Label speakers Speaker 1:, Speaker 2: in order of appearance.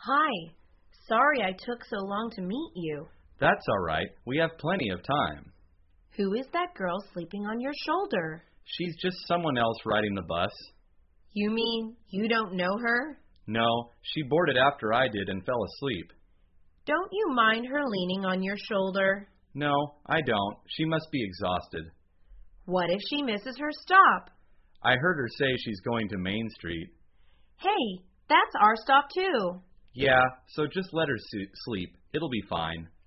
Speaker 1: Hi. Sorry I took so long to meet you.
Speaker 2: That's all right. We have plenty of time.
Speaker 1: Who is that girl sleeping on your shoulder?
Speaker 2: She's just someone else riding the bus.
Speaker 1: You mean you don't know her?
Speaker 2: No, she boarded after I did and fell asleep.
Speaker 1: Don't you mind her leaning on your shoulder?
Speaker 2: No, I don't. She must be exhausted.
Speaker 1: What if she misses her stop?
Speaker 2: I heard her say she's going to Main Street.
Speaker 1: Hey, that's our stop too.
Speaker 2: Yeah, so just let her sleep. It'll be fine.